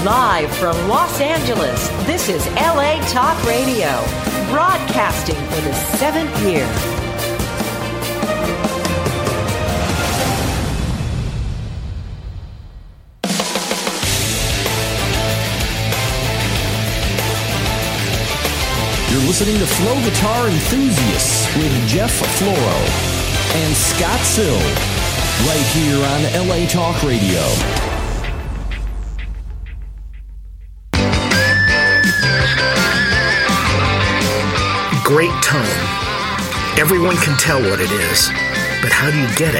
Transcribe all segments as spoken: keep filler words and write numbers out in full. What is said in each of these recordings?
Live from Los Angeles, this is L A Talk Radio, broadcasting for the seventh year. You're listening to Flow Guitar Enthusiasts with Jeff Floro and Scott Sill, right here on L A Talk Radio. Great tone. Everyone can tell what it is, but how do you get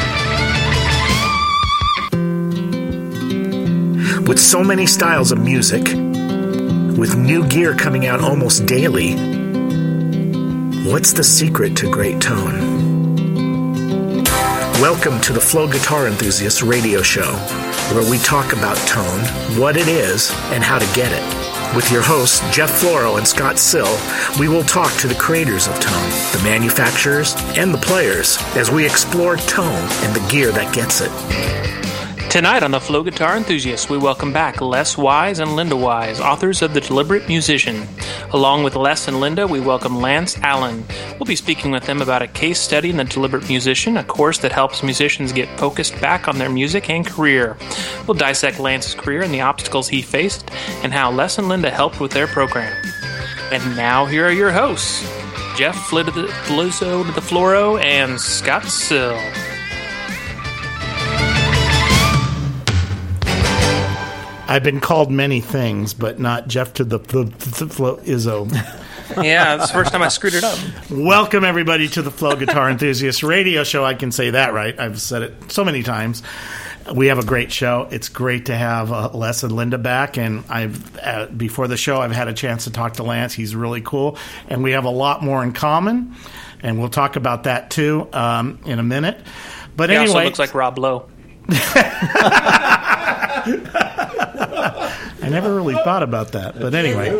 it? With so many styles of music, with new gear coming out almost daily, what's the secret to great tone? Welcome to the Flow Guitar Enthusiasts radio show, where we talk about tone, what it is, and how to get it. With your hosts, Jeff Floro and Scott Sill, we will talk to the creators of tone, the manufacturers, and the players as we explore tone and the gear that gets it. Tonight on the Flow Guitar Enthusiasts, we welcome back Les Wise and Linda Wise, authors of The Deliberate Musician. Along with Les and Linda, we welcome Lance Allen. We'll be speaking with them about a case study in The Deliberate Musician, a course that helps musicians get focused back on their music and career. We'll dissect Lance's career and the obstacles he faced, and how Les and Linda helped with their program. And now, here are your hosts, Jeff Flizzo to the Floro and Scott Sill. I've been called many things, but not Jeff to the, the, the, the Flow Izzo. Yeah, it's the first time I screwed it up. Welcome, everybody, to the Flow Guitar Enthusiast radio show. I can say that right. I've said it so many times. We have a great show. It's great to have uh, Les and Linda back. And I've uh, before the show, I've had a chance to talk to Lance. He's really cool. And we have a lot more in common. And we'll talk about that, too, um, in a minute. But he anyway. also looks like Rob Lowe. I never really thought about that, but anyway.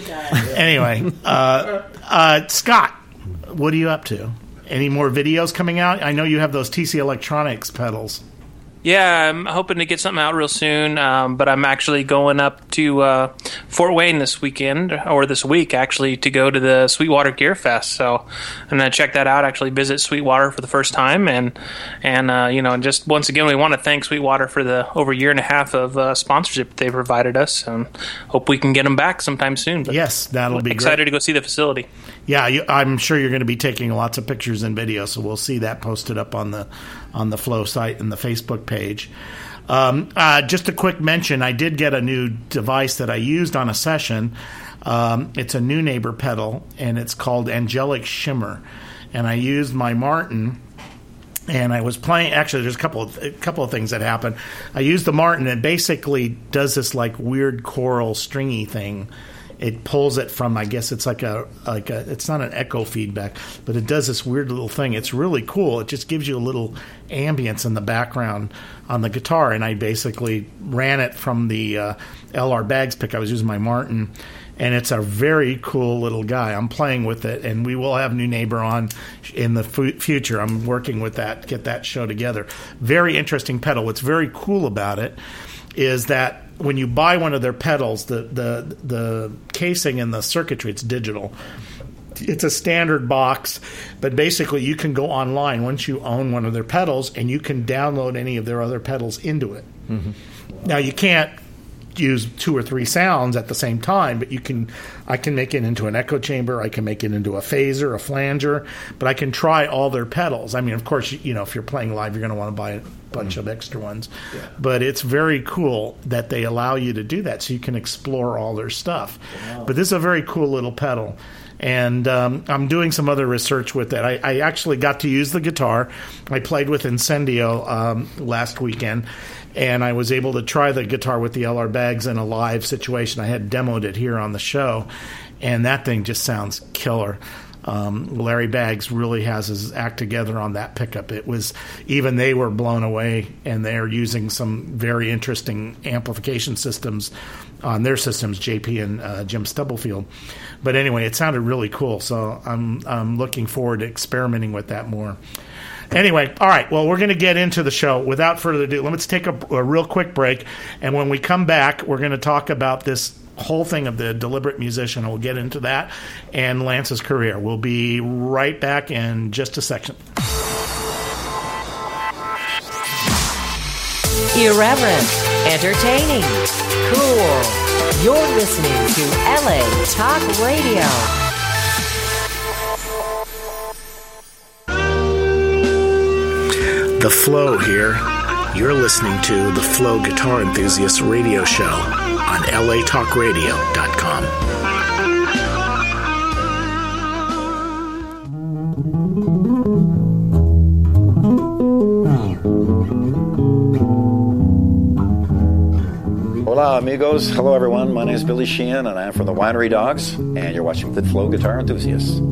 Anyway, uh, uh, Scott, what are you up to? Any more videos coming out? I know you have those T C Electronics pedals. Yeah, I'm hoping to get something out real soon, um, but I'm actually going up to uh, Fort Wayne this weekend, or this week, actually, to go to the Sweetwater Gear Fest. So I'm going to check that out, actually visit Sweetwater for the first time. And, and uh, you know, and just once again, we want to thank Sweetwater for the over a year and a half of uh, sponsorship they provided us, and hope we can get them back sometime soon. But yes, that'll be excited great. to go see the facility. Yeah, you, I'm sure you're going to be taking lots of pictures and videos, so we'll see that posted up on the on the Flow site and the Facebook page. Um, uh, just a quick mention, I did get a new device that I used on a session. Um, it's a New Neighbor pedal, and it's called Angelic Shimmer. And I used my Martin, and I was playing. Actually, there's a couple of, a couple of things that happened. I used the Martin, and it basically does this like weird choral stringy thing. It pulls it from, I guess it's like a like a. It's not an echo feedback, but it does this weird little thing. It's really cool. It just gives you a little ambience in the background on the guitar. And I basically ran it from the uh, L R Baggs pick. I was using my Martin, and it's a very cool little guy. I'm playing with it, and we will have New Neighbor on in the f- future. I'm working with that, get that show together. Very interesting pedal. What's very cool about it is that when you buy one of their pedals, the, the the casing and the circuitry, it's digital. It's a standard box, but basically you can go online once you own one of their pedals, and you can download any of their other pedals into it. Mm-hmm. Now, you can't use two or three sounds at the same time, but you can. I can make it into an echo chamber. I can make it into a phaser, a flanger, but I can try all their pedals. I mean, of course, you know, if you're playing live, you're going to want to buy a bunch mm-hmm. of extra ones. Yeah. But it's very cool that they allow you to do that, so you can explore all their stuff. Wow. But this is a very cool little pedal. And um, I'm doing some other research with it. I, I actually got to use the guitar. I played with Incendio um, last weekend, and I was able to try the guitar with the L R Baggs in a live situation. I had demoed it here on the show, and that thing just sounds killer. Um, Larry Baggs really has his act together on that pickup. It was, even they were blown away, and they're using some very interesting amplification systems on their systems, J P and uh, Jim Stubblefield. But anyway, it sounded really cool, so I'm I'm looking forward to experimenting with that more. Anyway, all right. Well, we're going to get into the show. Without further ado, let's take a, a real quick break. And when we come back, we're going to talk about this whole thing of the deliberate musician. We'll get into that and Lance's career. We'll be right back in just a second. Irreverent, entertaining, cool. You're listening to L A Talk Radio. The Flow here. You're listening to the Flow Guitar Enthusiast Radio Show on L A talk radio dot com. Hola, amigos. Hello, everyone. My name is Billy Sheehan, and I'm from the Winery Dogs, and you're watching the Flow Guitar Enthusiasts.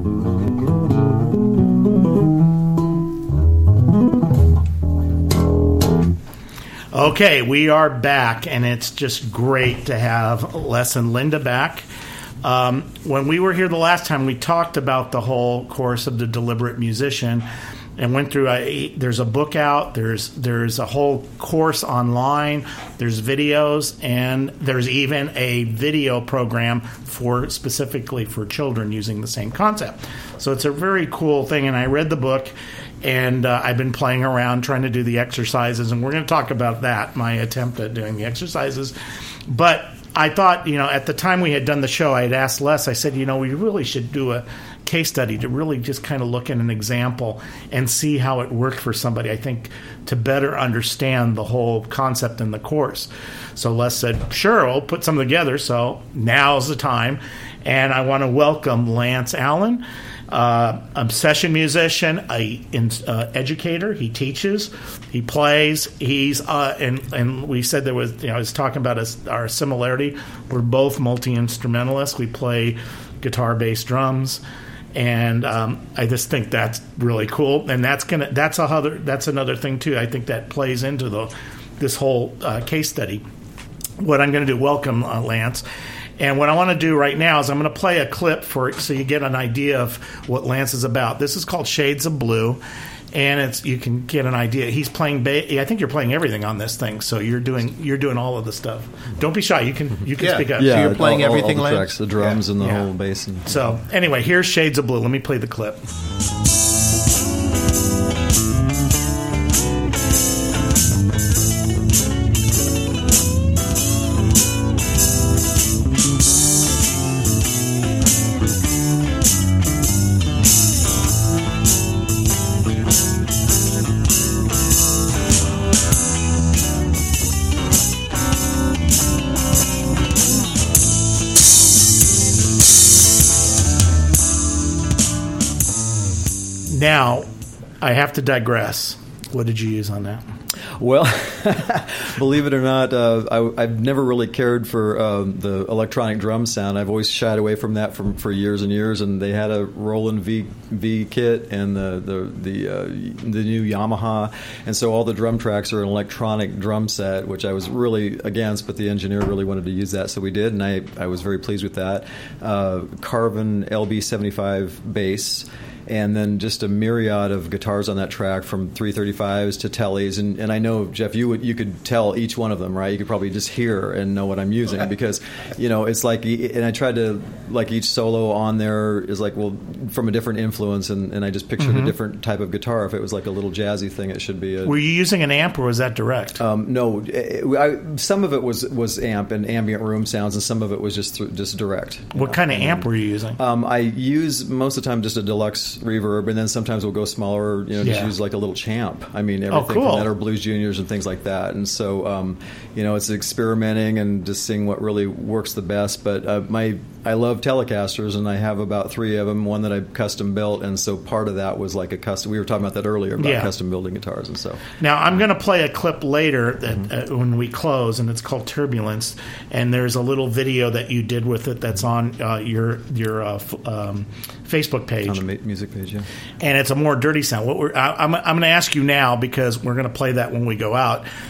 Okay, we are back, and it's just great to have Les and Linda back. Um, when we were here the last time, we talked about the whole course of the deliberate musician and went through. A, there's a book out. There's there's a whole course online. There's videos, and there's even a video program for specifically for children using the same concept. So it's a very cool thing. And I read the book. And uh, I've been playing around trying to do the exercises, and we're going to talk about that, my attempt at doing the exercises. But I thought, you know, at the time we had done the show, I had asked Les, I said, you know, we really should do a case study to really just kind of look at an example and see how it worked for somebody, I think, to better understand the whole concept in the course. So Les said, sure, we'll put something together. So now's the time. And I want to welcome Lance Allen. Uh, a session musician, a in, uh, educator. He teaches, he plays. He's uh, and and we said there was, you know, I was talking about us, our similarity. We're both multi instrumentalists. We play guitar, bass, drums, and um, I just think that's really cool. And that's gonna that's a other that's another thing too. I think that plays into the this whole uh, case study. What I'm going to do, welcome uh, Lance. And what I want to do right now is I'm going to play a clip for so you get an idea of what Lance is about. This is called Shades of Blue, and it's you can get an idea. He's playing. Ba- I think you're playing everything on this thing, so you're doing you're doing all of the stuff. Don't be shy. You can you can yeah. speak up. Yeah, so you're playing all, everything, all the Lance? tracks, the drums yeah. and the yeah. whole bass. And- so anyway, here's Shades of Blue. Let me play the clip. Now, I have to digress. What did you use on that? Well, believe it or not, uh, I, I've never really cared for um, the electronic drum sound. I've always shied away from that from, for years and years. And they had a Roland V V kit and the the the, uh, the new Yamaha, and so all the drum tracks are an electronic drum set, which I was really against. But the engineer really wanted to use that, so we did, and I I was very pleased with that. Uh, Carvin L B seventy-five bass. And then just a myriad of guitars on that track, from three thirty-fives to Tellys. And, and I know, Jeff, you would, you could tell each one of them, right? You could probably just hear and know what I'm using because, you know, it's like, and I tried to, like each solo on there is like, well, from a different influence. And, and I just pictured mm-hmm. a different type of guitar. If it was like a little jazzy thing, it should be a... Were you using an amp or was that direct? Um, no, it, I, some of it was, was amp and ambient room sounds, and some of it was just th- just direct. What know? kind of and, amp were you using? Um, I use most of the time just a deluxe reverb, and then sometimes we'll go smaller, you know, just yeah. use like a little champ. I mean, everything oh, cool. from that, or Blues Juniors and things like that. And so, um, you know, it's experimenting and just seeing what really works the best. But uh, my I love Telecasters, and I have about three of them, one that I custom built, and so part of that was like a custom. We were talking about that earlier, about yeah. custom building guitars, and so. Now, I'm going to play a clip later that mm-hmm. uh, when we close, and it's called Turbulence, and there's a little video that you did with it that's on uh, your your uh, f- um, Facebook page. On the ma- music page, yeah. And it's a more dirty sound. What we're, I, I'm, I'm going to ask you now, because we're going to play that when we go out, but I want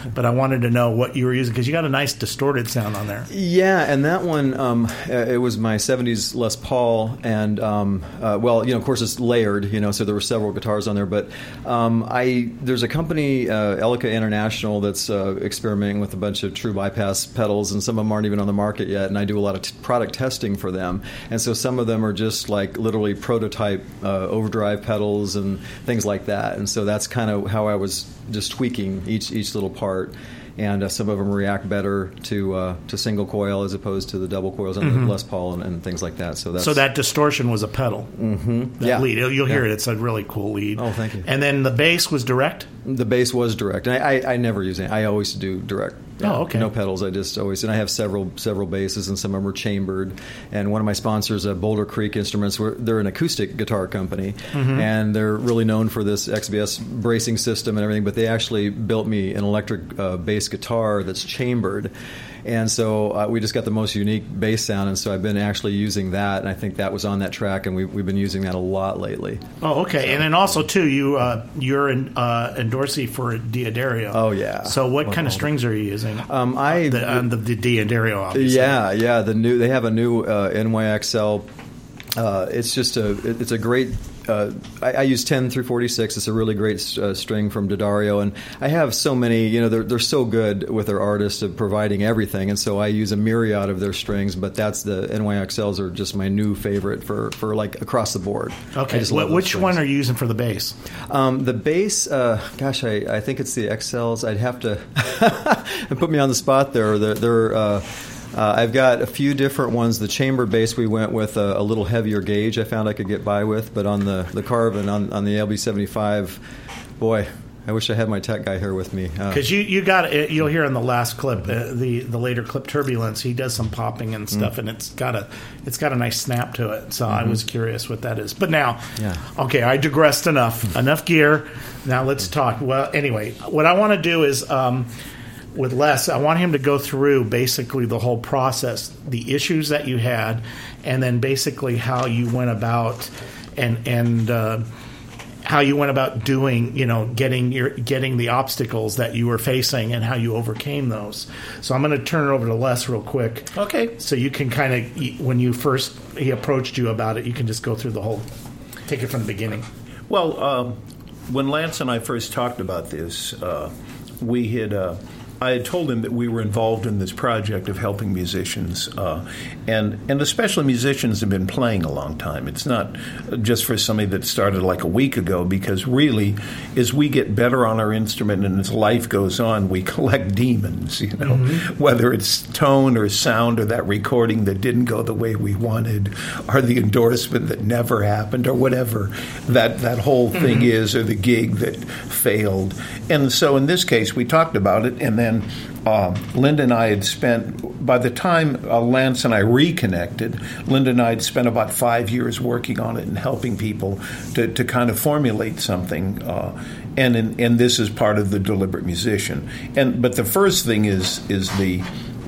wanted to know what you were using because you got a nice distorted sound on there. Yeah, and that one, um, it was my seventies Les Paul, and um, uh, well, you know, of course, it's layered, you know, so there were several guitars on there. But um, I there's a company, uh, Elica International, that's uh, experimenting with a bunch of true bypass pedals, and some of them aren't even on the market yet. And I do a lot of t- product testing for them, and so some of them are just like literally prototype uh, overdrive pedals and things like that. And so that's kind of how I was just tweaking each each little part. And uh, some of them react better to uh, to single coil as opposed to the double coils on mm-hmm. the Les Paul and, and things like that. So that's so that distortion was a pedal. Mm-hmm. That yeah. lead, you'll hear yeah. it. It's a really cool lead. Oh, thank you. And then the bass was direct. The bass was direct. And I, I, I never use it. I always do direct. Oh, okay. No pedals. I just always, and I have several several basses, and some of them are chambered. And one of my sponsors, uh, Boulder Creek Instruments, they're an acoustic guitar company, mm-hmm. and they're really known for this X B S bracing system and everything. But they actually built me an electric uh, bass guitar that's chambered. And so uh, we just got the most unique bass sound, and so I've been actually using that, and I think that was on that track, and we've, we've been using that a lot lately. Oh, okay. So, and then also, too, you, uh, you're an uh, endorsee for D'Addario. Oh, yeah. So what well, kind of strings are you using? Um, I the, on the, the D'Addario, obviously. Yeah, yeah. The new They have a new uh, N Y X L. Uh, it's just a it's a great. Uh, I, I use ten through forty-six. It's a really great uh, string from D'Addario, and I have so many. You know, they're they're so good with their artists of providing everything, and so I use a myriad of their strings. But that's the N Y X Ls are just my new favorite for, for like across the board. Okay, what, which one are you using for the bass? Um, the bass, uh, gosh, I, I think it's the X Ls. I'd have to put me on the spot there. They're. they're uh, Uh, I've got a few different ones. The chamber bass we went with a, a little heavier gauge I found I could get by with, but on the, the Carvin, on, on the L B seventy-five, boy, I wish I had my tech guy here with me. Because uh, you, you got it, you'll hear in the last clip, uh, the the later clip Turbulence, he does some popping and stuff, mm. and it's got a it's got a nice snap to it. So mm-hmm. I was curious what that is. But now, yeah. okay, I digressed enough. Enough gear. Now let's talk. Well, anyway, what I want to do is. Um, With Les, I want him to go through basically the whole process, the issues that you had, and then basically how you went about and and uh, how you went about doing, you know, getting your getting the obstacles that you were facing and how you overcame those. So I'm going to turn it over to Les real quick. Okay. So you can kind of, when you first he approached you about it, you can just go through the whole, take it from the beginning. Well, um, when Lance and I first talked about this, uh, we had. Uh, I had told him that we were involved in this project of helping musicians, uh, and and especially musicians have been playing a long time. It's not just for somebody that started like a week ago, because really, as we get better on our instrument and as life goes on, we collect demons, you know, mm-hmm. whether it's tone or sound or that recording that didn't go the way we wanted, or the endorsement that never happened, or whatever that, that whole thing mm-hmm. is, or the gig that failed. And so in this case, we talked about it, and then uh, Linda and I had spent, by the time uh, Lance and I reconnected, Linda and I had spent about five years working on it and helping people to, to kind of formulate something. Uh, and in, and this is part of the Deliberate Musician. And but the first thing is is the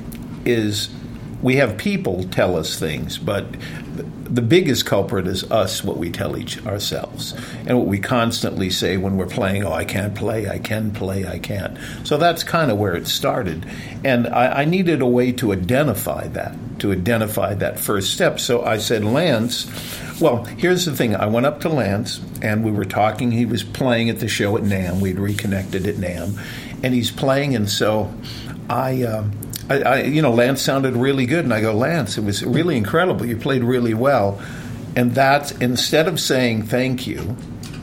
is we have people tell us things, but the biggest culprit is us, what we tell each ourselves, and what we constantly say when we're playing, oh, I can't play, I can play, I can't. So that's kind of where it started. And I, I needed a way to identify that, to identify that first step. So I said, Lance, well, here's the thing. I went up to Lance, and we were talking. He was playing at the show at NAMM. We'd reconnected at NAMM. And he's playing, and so I... Uh, I, I, you know, Lance sounded really good, and I go, Lance, it was really incredible. You played really well. And that's, instead of saying thank you,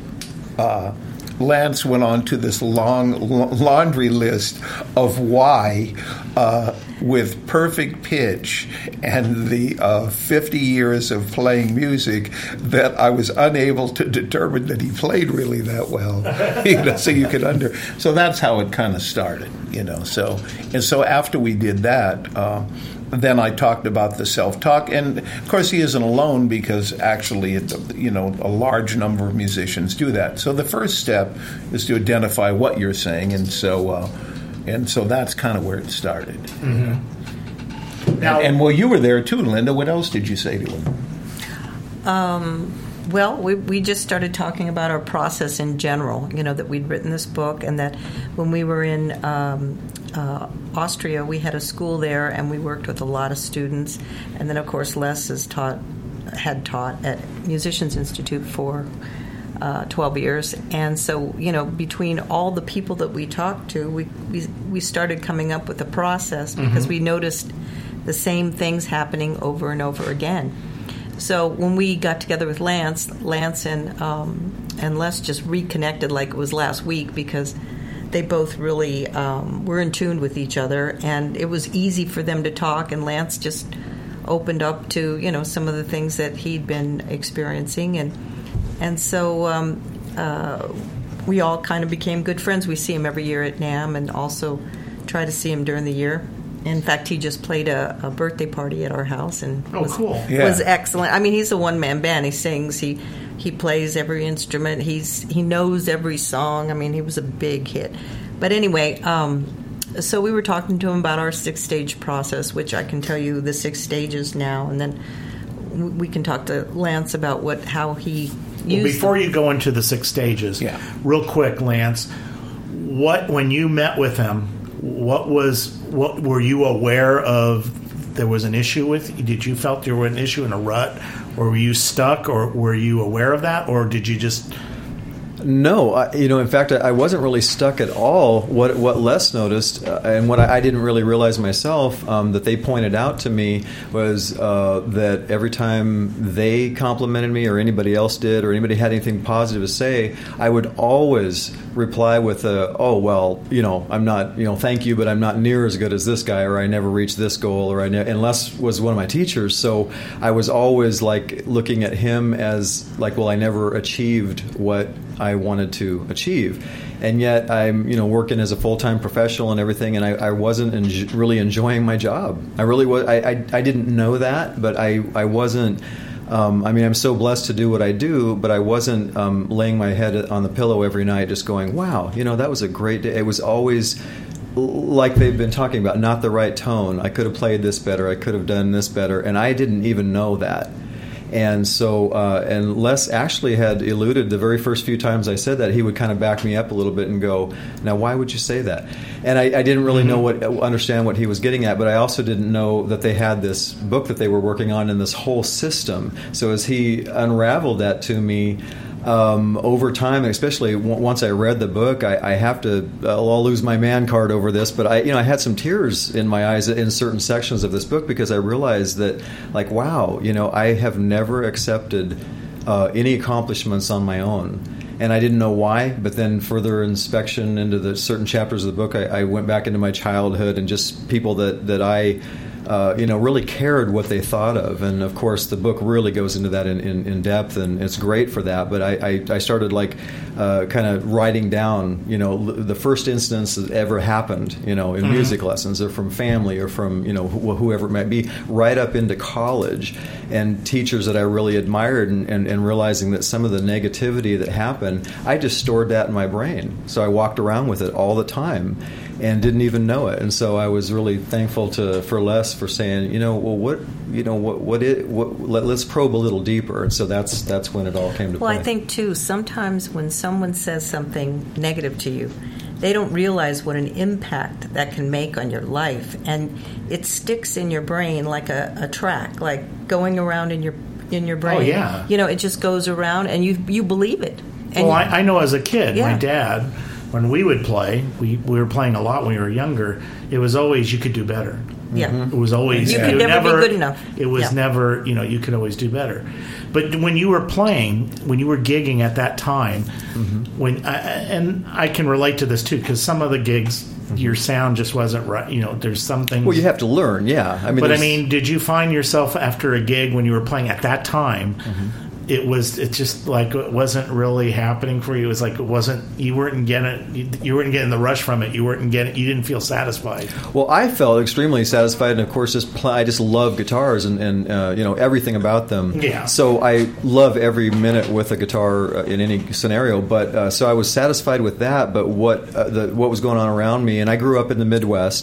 uh, Lance went on to this long laundry list of why, uh, with perfect pitch and the uh, fifty years of playing music, that I was unable to determine that he played really that well. You know, so you could under. So that's how it kind of started. You know, so and so after we did that. Uh, Then I talked about the self-talk, and of course he isn't alone, because actually, it, you know, a large number of musicians do that. So the first step is to identify what you're saying, and so uh, and so that's kind of where it started. Mm-hmm. Now, and, and well, you were there too, Linda. What else did you say to him? Um, Well, we we just started talking about our process in general, you know, that we'd written this book, and that when we were in um, uh, Austria, we had a school there, and we worked with a lot of students. And then, of course, Les has taught, had taught at Musicians Institute for uh, twelve years. And so, you know, between all the people that we talked to, we, we, we started coming up with a process because mm-hmm. we noticed the same things happening over and over again. So when we got together with Lance, Lance and um, and Les just reconnected like it was last week because they both really um, were in tune with each other, and it was easy for them to talk. And Lance just opened up to, you know, some of the things that he'd been experiencing, and and so um, uh, we all kind of became good friends. We see him every year at NAMM, and also try to see him during the year. In fact, he just played a, a birthday party at our house, and oh, was, cool. yeah. was excellent. I mean, he's a one-man band. He sings, he he plays every instrument. He's he knows every song. I mean, he was a big hit. But anyway, um, so we were talking to him about our six-stage process, which I can tell you the six stages now, and then we can talk to Lance about what how he used. Well, before them. You go into the six stages, yeah. real quick, Lance, what when you met with him. What was what were you aware of? There was an issue with? Did you felt there was an issue in a rut, or were you stuck, or were you aware of that, or did you just? No, I, you know, in fact, I wasn't really stuck at all. What what Les noticed, uh, and what I, I didn't really realize myself, um, that they pointed out to me was uh, that every time they complimented me, or anybody else did, or anybody had anything positive to say, I would always reply with a, "Oh, well, you know, I'm not, you know, thank you, but I'm not near as good as this guy, or I never reached this goal, or I never." And Les was one of my teachers, so I was always like looking at him as like, well, I never achieved what I wanted to achieve, and yet I'm, you know, working as a full-time professional and everything, and I, I wasn't en- really enjoying my job. I really was. I, I I didn't know that, but I I wasn't. Um, I mean, I'm so blessed to do what I do, but I wasn't um, laying my head on the pillow every night, just going, "Wow, you know, that was a great day." It was always like they've been talking about, not the right tone. I could have played this better. I could have done this better, and I didn't even know that. And so, uh, and Les actually had alluded the very first few times I said that, he would kind of back me up a little bit and go, "Now, why would you say that?" And I, I didn't really know what, understand what he was getting at, but I also didn't know that they had this book that they were working on and this whole system. So as he unraveled that to me, Um, over time, especially w- once I read the book, I, I have to, I'll, I'll lose my man card over this, but I, you know, I had some tears in my eyes in certain sections of this book because I realized that, like, wow, you know, I have never accepted uh, any accomplishments on my own. And I didn't know why, but then further inspection into the certain chapters of the book, I, I went back into my childhood and just people that, that I Uh, you know, really cared what they thought of. And, of course, the book really goes into that in, in, in depth, and it's great for that. But I, I, I started, like, uh, kind of writing down, you know, l- the first instance that ever happened, you know, in mm-hmm. music lessons or from family or from, you know, wh- whoever it might be, right up into college, and teachers that I really admired, and, and, and realizing that some of the negativity that happened, I just stored that in my brain. So I walked around with it all the time and didn't even know it. And so I was really thankful to for Les for saying, you know, well, what, you know, what, what it, what, let, let's probe a little deeper. And so that's that's when it all came to well, play. I think too, sometimes when someone says something negative to you, they don't realize what an impact that can make on your life, and it sticks in your brain like a, a track, like going around in your in your brain. Oh yeah, you know, it just goes around, and you you believe it. And well, you, I, I know as a kid, yeah. my dad, when we would play, we, we were playing a lot when we were younger, it was always, you could do better. Yeah. Mm-hmm. It was always... You could never, never be good enough. It was yeah. never, you know, you could always do better. But when you were playing, when you were gigging at that time, mm-hmm. when I, and I can relate to this too, because some of the gigs, mm-hmm. your sound just wasn't right. You know, there's some things... Well, you have to learn, yeah. I mean, but I mean, did you find yourself after a gig when you were playing at that time... Mm-hmm. It was. It just like it wasn't really happening for you. It was like it wasn't. You weren't getting. You, you weren't getting the rush from it. You weren't getting. You didn't feel satisfied. Well, I felt extremely satisfied, and of course, just play, I just love guitars and, and uh, you know, everything about them. Yeah. So I love every minute with a guitar uh, in any scenario. But uh, so I was satisfied with that. But what uh, the what was going on around me, and I grew up in the Midwest.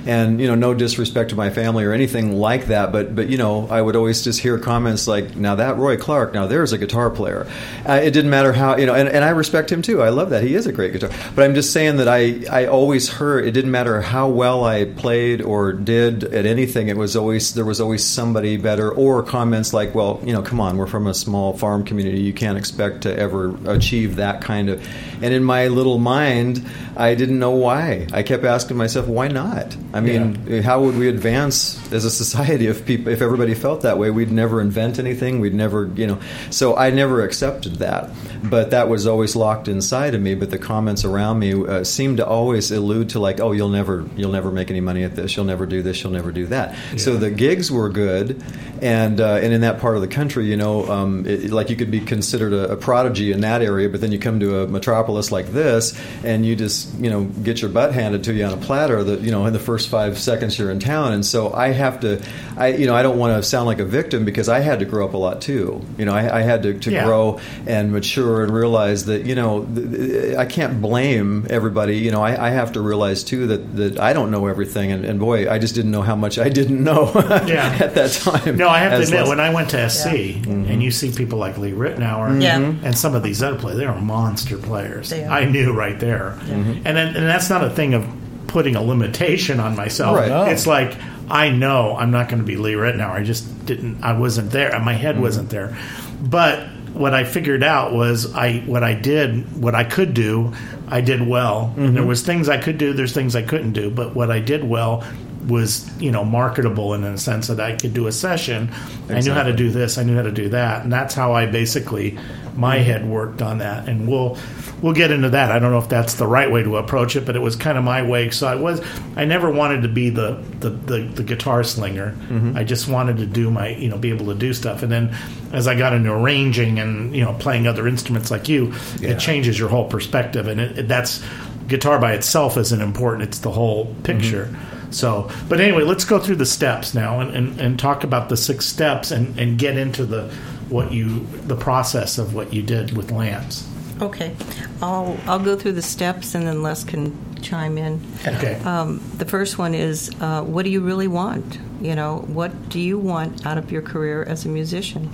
And, you know, no disrespect to my family or anything like that, but, but you know, I would always just hear comments like, now that Roy Clark, now there's a guitar player. Uh, it didn't matter how, you know, and, and I respect him too. I love that. He is a great guitar. But I'm just saying that I, I always heard, it didn't matter how well I played or did at anything, it was always, there was always somebody better, or comments like, well, you know, come on, we're from a small farm community. You can't expect to ever achieve that kind of, and in my little mind, I didn't know why. I kept asking myself, why not? I mean, yeah. how would we advance as a society if people, if everybody felt that way? We'd never invent anything. We'd never, you know. So I never accepted that. But that was always locked inside of me. But the comments around me uh, seemed to always allude to like, oh, you'll never, you'll never make any money at this. You'll never do this. You'll never do that. Yeah. So the gigs were good, and uh, and in that part of the country, you know, um, it, like you could be considered a, a prodigy in that area, but then you come to a metropolis like this, and you just, you know, get your butt handed to you on a platter. That, you know, in the first five seconds you're in town, and so I have to, I you know, I don't want to sound like a victim because I had to grow up a lot too. You know, I, I had to, to yeah. grow and mature and realize that, you know, th- I can't blame everybody. You know, I, I have to realize too that, that I don't know everything, and, and boy, I just didn't know how much I didn't know yeah. at that time. No, I have to admit, less, when I went to S C yeah. mm-hmm. and you see people like Lee Ritenour yeah. and some of these other players, they're monster players. I knew right there, mm-hmm. and then, and that's not a thing of putting a limitation on myself. Right. Oh. It's like, I know I'm not going to be Lee Ritenour. I just didn't. I wasn't there. My head mm-hmm. wasn't there. But what I figured out was I what I did, what I could do, I did well. Mm-hmm. And there was things I could do. There's things I couldn't do. But what I did well was, you know, marketable in a sense that I could do a session. Exactly. I knew how to do this. I knew how to do that. And that's how I basically, my head worked on that. And we'll we'll get into that. I don't know if that's the right way to approach it, but it was kind of my way. So I was, I never wanted to be the the, the, the guitar slinger. Mm-hmm. I just wanted to do my, you know, be able to do stuff. And then as I got into arranging and, you know, playing other instruments like you, yeah. it changes your whole perspective. And it, it, that's, guitar by itself isn't important. It's the whole picture. Mm-hmm. So, but anyway, let's go through the steps now and, and, and talk about the six steps and, and get into the what you the process of what you did with Lance. Okay, I'll I'll go through the steps and then Les can chime in. Okay. Um, the first one is uh, what do you really want? You know, what do you want out of your career as a musician?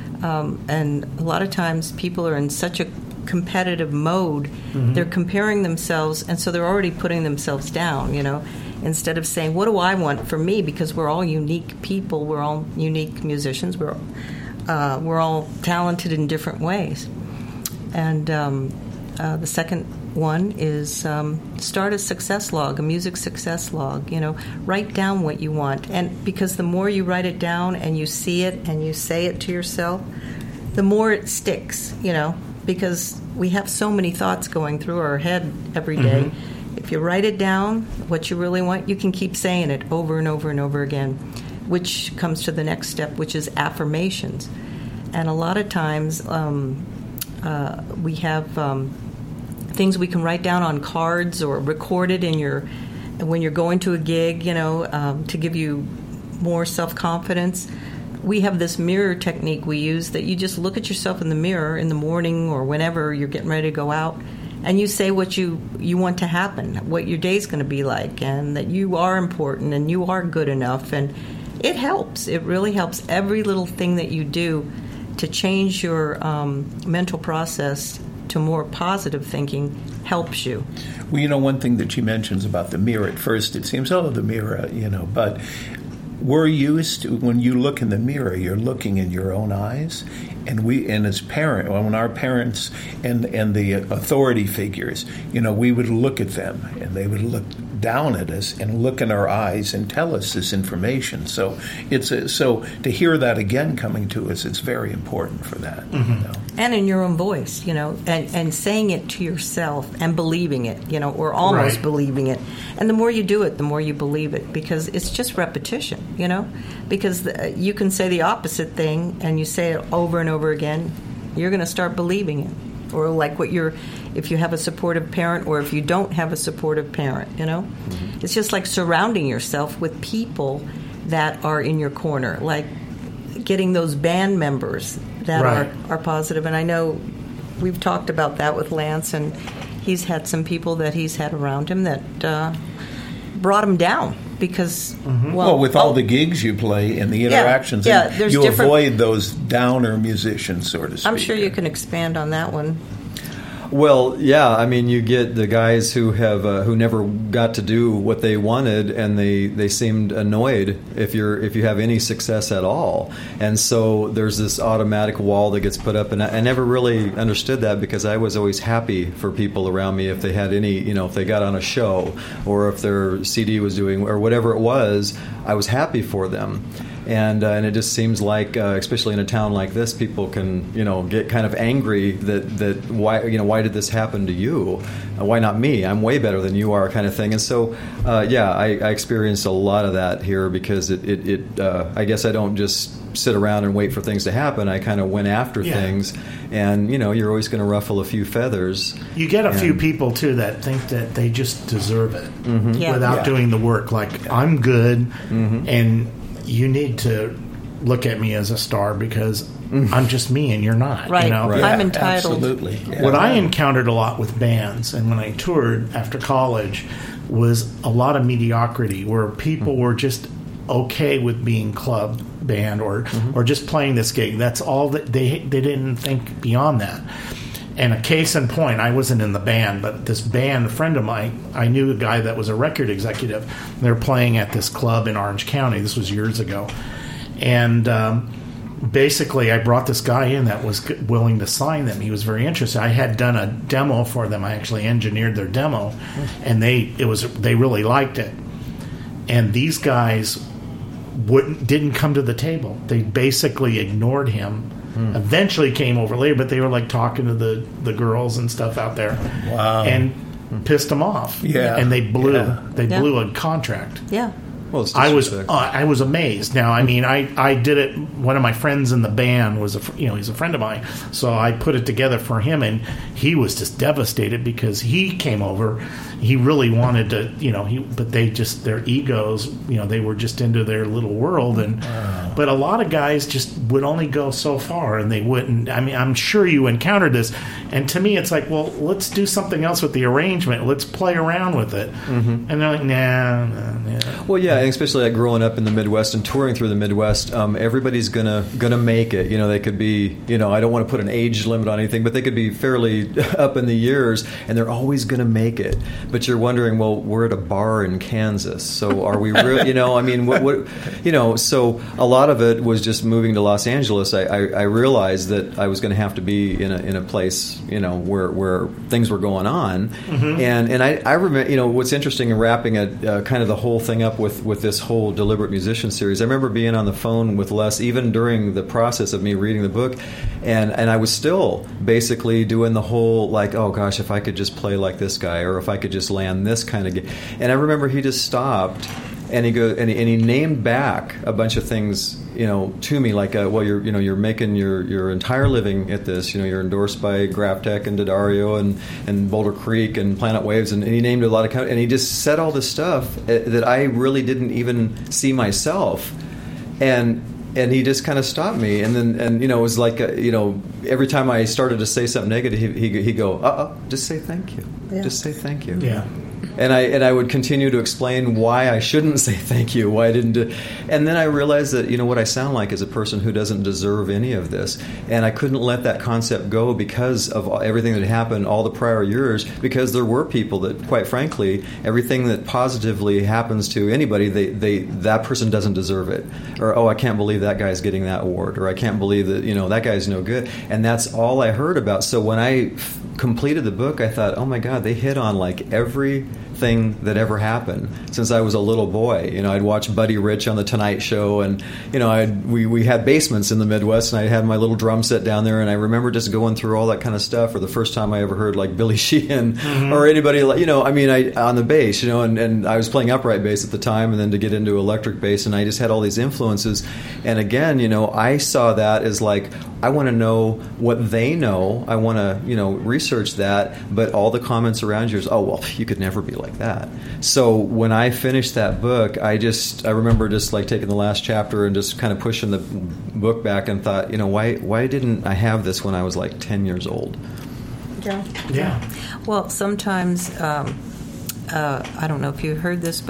Um, and a lot of times people are in such a competitive mode, mm-hmm. they're comparing themselves, and so they're already putting themselves down. You know. Instead of saying, what do I want for me? Because we're all unique people. We're all unique musicians. We're, uh, we're all talented in different ways. And um, uh, the second one is um, start a success log, a music success log. You know, write down what you want. And because the more you write it down and you see it and you say it to yourself, the more it sticks, you know, because we have so many thoughts going through our head every day. Mm-hmm. If you write it down, what you really want, you can keep saying it over and over and over again, which comes to the next step, which is affirmations. And a lot of times um, uh, we have um, things we can write down on cards or record it in your when you're going to a gig, you know, um, to give you more self-confidence. We have this mirror technique we use that you just look at yourself in the mirror in the morning or whenever you're getting ready to go out, and you say what you, you want to happen, what your day's going to be like, and that you are important and you are good enough. And it helps. It really helps. Every little thing that you do to change your um, mental process to more positive thinking helps you. Well, you know, one thing that she mentions about the mirror, at first it seems, oh, the mirror, you know, but we're used to, when you look in the mirror, you're looking in your own eyes. And we, and as parent, when our parents and and the authority figures, you know, we would look at them and they would look down at us and look in our eyes and tell us this information. So it's a, so to hear that again coming to us, it's very important for that. Mm-hmm. You know? And in your own voice, you know, and, and saying it to yourself and believing it, you know, or almost right. believing it. And the more you do it, the more you believe it, because it's just repetition, you know, because the, you can say the opposite thing and you say it over and over again, you're going to start believing it. Or like what you're, if you have a supportive parent or if you don't have a supportive parent, you know. Mm-hmm. It's just like surrounding yourself with people that are in your corner, like getting those band members that right. are, are positive. And I know we've talked about that with Lance, and he's had some people that he's had around him that uh, brought him down. because Mm-hmm. well, well, with all oh, the gigs you play and the interactions, yeah, and there's you different- avoid those downer musicians, so to speak. I'm sure you can expand on that one. Well, yeah, I mean, you get the guys who have uh, who never got to do what they wanted, and they, they seemed annoyed if you're if you have any success at all, and so there's this automatic wall that gets put up, and I, I never really understood that because I was always happy for people around me if they had any, you know, if they got on a show or if their C D was doing or whatever it was, I was happy for them. And uh, and it just seems like, uh, especially in a town like this, people can, you know, get kind of angry that, that why you know why did this happen to you? Uh, why not me? I'm way better than you are, kind of thing. And so, uh, yeah, I, I experienced a lot of that here because it it, it uh, I guess I don't just sit around and wait for things to happen. I kind of went after Yeah. things, and you know, you're always going to ruffle a few feathers. You get a and, few people too that think that they just deserve it Mm-hmm. Yeah. without Yeah. doing the work. Like I'm good, Mm-hmm. and you need to look at me as a star because I'm just me and you're not. Right. You know? Right. I'm Yeah, entitled. Absolutely. Yeah. What I encountered a lot with bands and when I toured after college was a lot of mediocrity where people were just okay with being club band or or just playing this gig. That's all that they they didn't think beyond that. And a case in point, I wasn't in the band, but this band, a friend of mine, I knew a guy that was a record executive. They were playing at this club in Orange County. This was years ago. And um, basically, I brought this guy in that was g- willing to sign them. He was very interested. I had done a demo for them. I actually engineered their demo, and they it was they really liked it. And these guys wouldn't didn't come to the table. They basically ignored him. Eventually came over later, but they were like talking to the, the girls and stuff out there. Wow. And pissed them off. Yeah. And they blew Yeah. they Yeah. blew a contract. Yeah. Well, it's I was disrespect. uh, I was amazed. Now, I mean, I, I did it. One of my friends in the band was a fr- you know he's a friend of mine, so I put it together for him, and he was just devastated because he came over. He really wanted to, you know, he but they just their egos, you know, they were just into their little world, and but a lot of guys just would only go so far, and they wouldn't. I mean, I'm sure you encountered this, and to me, it's like, well, let's do something else with the arrangement. Let's play around with it, and they're like, nah, nah, nah. Well, yeah, and especially like growing up in the Midwest and touring through the Midwest, um, everybody's gonna gonna make it. You know, they could be, you know, I don't want to put an age limit on anything, but they could be fairly up in the years, and they're always gonna make it. But you're wondering, well, we're at a bar in Kansas, so are we real? You know, I mean, what, what, you know, so a lot of it was just moving to Los Angeles. I, I, I realized that I was going to have to be in a in a place, you know, where where things were going on, mm-hmm. and and I, I remember, you know, what's interesting in wrapping a uh, kind of the whole thing up with with this whole Deliberate Musician series. I remember being on the phone with Les even during the process of me reading the book, and and I was still basically doing the whole like, oh gosh, if I could just play like this guy, or if I could just land this kind of game. And I remember he just stopped and he go and he, and he named back a bunch of things, you know, to me, like, uh, well, you're you know you're making your, your entire living at this. You know, you're endorsed by Graphtec and D'Addario and, and Boulder Creek and Planet Waves, and, and he named a lot of and he just said all this stuff that I really didn't even see myself, and. And he just kind of stopped me, and then, and you know, it was like, a, you know, every time I started to say something negative, he he he'd go, uh, uh just say thank you, Yeah. just say thank you, Yeah. And I and I would continue to explain why I shouldn't say thank you, why I didn't do, and then I realized that, you know, what I sound like is a person who doesn't deserve any of this, and I couldn't let that concept go because of everything that happened all the prior years, because there were people that, quite frankly, everything that positively happens to anybody, they, they that person doesn't deserve it, or oh, I can't believe that guy's getting that award, or I can't believe that, you know, that guy's no good, and that's all I heard about. So when I f- completed the book, I thought, oh my God, they hit on like every thing that ever happened since I was a little boy. You know, I'd watch Buddy Rich on the Tonight Show, and you know, I'd, we we had basements in the Midwest, and I had my little drum set down there, and I remember just going through all that kind of stuff. For the first time I ever heard like Billy Sheehan mm-hmm. or anybody like, you know, I mean, I on the bass, you know, and, and I was playing upright bass at the time, and then to get into electric bass, and I just had all these influences. And again, you know, I saw that as like, I want to know what they know. I want to, you know, research that. But all the comments around you is, oh, well, you could never be like that. So when I finished that book, I just, I remember just like taking the last chapter and just kind of pushing the book back and thought, you know, why, why didn't I have this when I was like ten years old? Yeah. Yeah. Well, sometimes, um, uh, I don't know if you heard this, but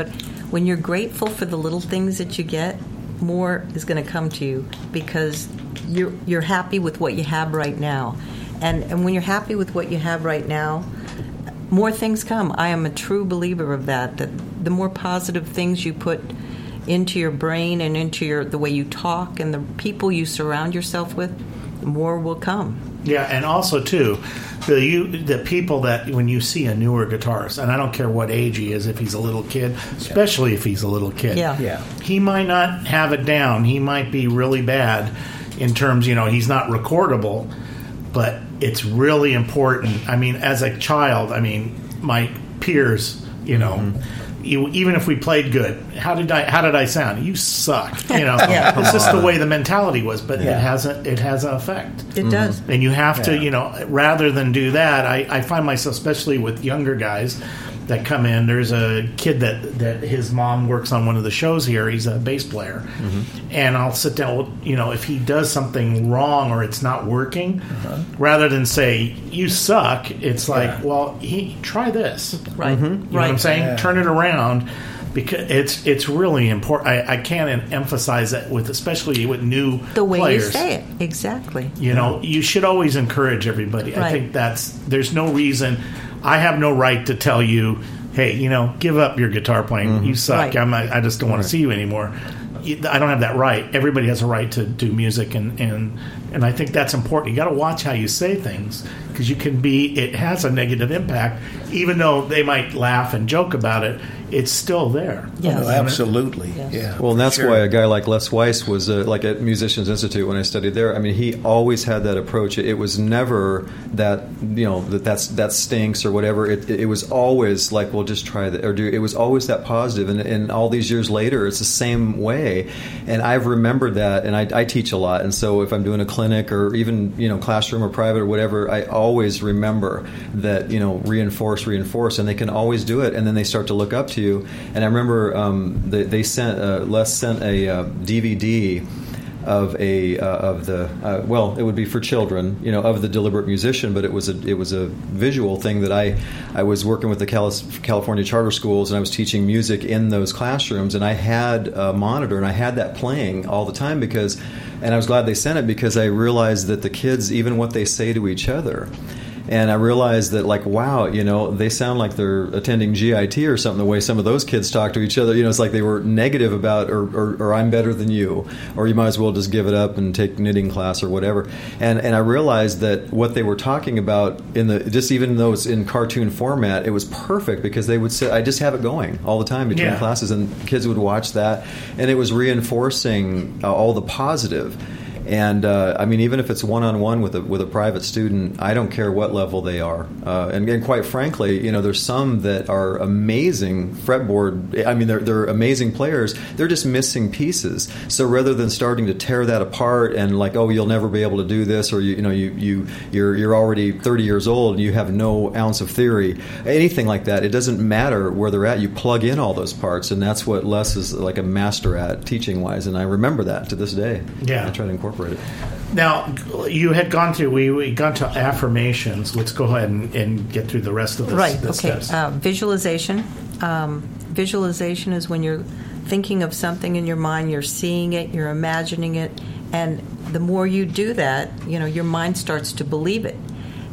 when you're grateful for the little things that you get, more is going to come to you because you're you're happy with what you have right now. And and when you're happy with what you have right now, more things come. I am a true believer of that, that the more positive things you put into your brain and into your the way you talk and the people you surround yourself with, more will come. Yeah, and also, too, the you, the people that, when you see a newer guitarist, and I don't care what age he is, if he's a little kid, especially if he's a little kid, Yeah. Yeah. he might not have it down. He might be really bad in terms, you know, he's not recordable, but it's really important. I mean, as a child, I mean, my peers, you know, mm-hmm. you, even if we played good, how did I how did I sound? You suck. You know, Yeah. it's just the way the mentality was, but Yeah. it has a, it has an effect. It does. And you have to, Yeah. you know, rather than do that, I, I find myself, especially with younger guys that come in, there's a kid that, that his mom works on one of the shows here. He's a bass player. Mm-hmm. And I'll sit down, with, you know, if he does something wrong or it's not working, uh-huh. rather than say, you suck, it's like, Yeah. well, he try this. Right. You know Right. what I'm saying? Yeah. Turn it around. Because it's it's really important. I, I can't emphasize that with, especially with new The way players. you say it. Exactly. You know, you should always encourage everybody. I Right. think that's, there's no reason, I have no right to tell you, hey, you know, give up your guitar playing. Mm-hmm. You suck. Right. I'm not, I just don't want to see you anymore. You- I don't have that right. Everybody has a right to do music, and, and, and I think that's important. You got to watch how you say things, because you can be, it has a negative impact, even though they might laugh and joke about it. It's still there. Yes. Oh, absolutely. Yes. Yeah. Well, and that's Sure. why a guy like Les Weiss was uh, like at Musicians Institute when I studied there. I mean, he always had that approach. It was never that, you know, that that's, that stinks or whatever. It, it was always like, well, just try that or do. It was always that positive. And, and all these years later, it's the same way. And I've remembered that. And I, I teach a lot. And so if I'm doing a clinic or even, you know, classroom or private or whatever, I always remember that, you know, reinforce, reinforce, and they can always do it. And then they start to look up to you. And I remember um, they, they sent uh, Les sent a uh, D V D of a uh, of the uh, well, it would be for children, you know, of the Deliberate Musician, but it was a it was a visual thing that I I was working with the Cali- California charter schools, and I was teaching music in those classrooms, and I had a monitor, and I had that playing all the time because, and I was glad they sent it because I realized that the kids, even what they say to each other. And I realized that, like, wow, you know, they sound like they're attending G I T or something, the way some of those kids talk to each other. You know, it's like they were negative about, or, or, or I'm better than you, or you might as well just give it up and take knitting class or whatever. And and I realized that what they were talking about, in the just even though it's in cartoon format, it was perfect because they would say, I just have it going all the time between Yeah. classes, and kids would watch that, and it was reinforcing uh, all the positive. And uh, I mean, even if it's one-on-one with a with a private student, I don't care what level they are. Uh, and, and quite frankly, you know, there's some that are amazing fretboard. I mean, they're they're amazing players. They're just missing pieces. So rather than starting to tear that apart and like, oh, you'll never be able to do this, or you, you know, you you you're you're already thirty years old and you have no ounce of theory, anything like that. It doesn't matter where they're at. You plug in all those parts, and that's what Les is like a master at teaching-wise. And I remember that to this day. Yeah. I try to incorporate it. Now, you had gone through, we, we got to affirmations. Let's go ahead and, and get through the rest of this, Right. the Okay. steps. Uh, visualization. Um, visualization is when you're thinking of something in your mind, you're seeing it, you're imagining it, and the more you do that, you know, your mind starts to believe it,